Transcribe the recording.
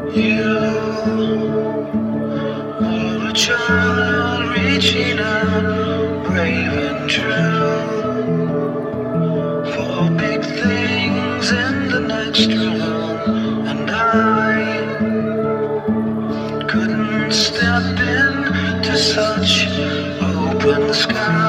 You were a child reaching out, brave and true, for big things in the next room. And I couldn't step into such open sky.